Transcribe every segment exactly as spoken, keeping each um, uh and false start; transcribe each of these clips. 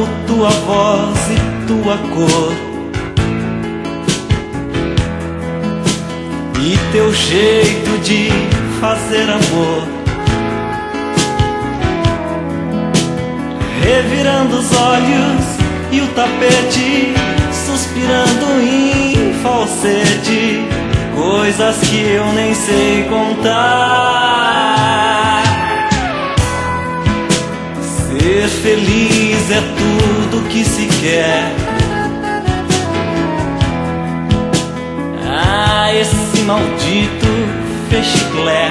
tua voz e tua cor, e teu jeito de fazer amor, revirando os olhos e o tapete, suspirando em falsete, coisas que eu nem sei contar. Ser feliz é tudo que se quer. Ah, esse maldito fechiclé.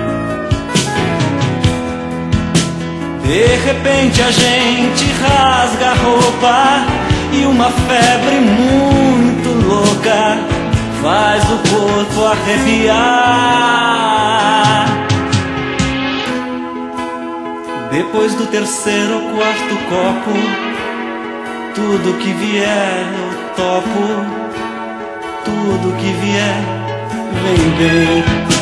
De repente a gente rasga a roupa e uma febre muito louca faz o corpo arrepiar. Depois do terceiro ou quarto copo, tudo que vier eu topo, tudo que vier vem bem.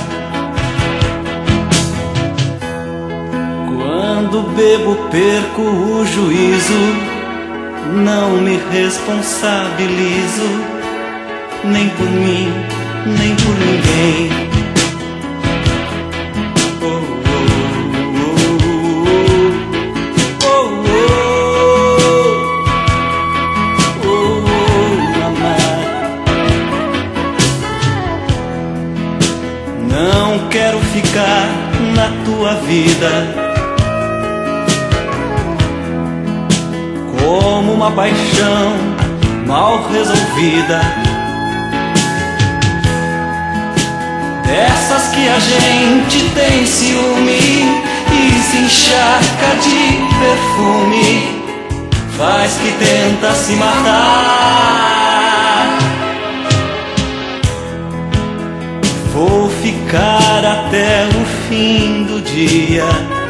Quando bebo perco o juízo, não me responsabilizo, nem por mim, nem por ninguém. Oh, oh, oh, oh, oh, oh, oh, amar. Não quero ficar na tua vida como uma paixão mal resolvida, dessas que a gente tem ciúme e se encharca de perfume, faz que tenta se matar. Vou ficar até o fim do dia,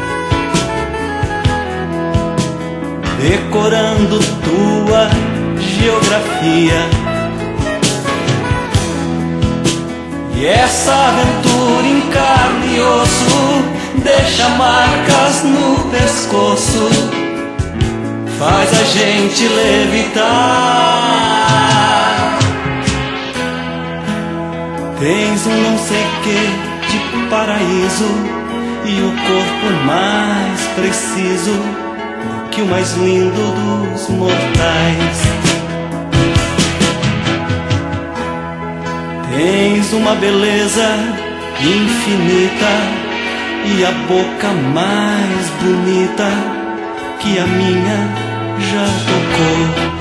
decorando tua geografia. E essa aventura em carne e osso deixa marcas no pescoço, faz a gente levitar. Tens um não sei que de paraíso e o corpo mais preciso que o mais lindo dos mortais. Tens uma beleza infinita e a boca mais bonita que a minha já tocou.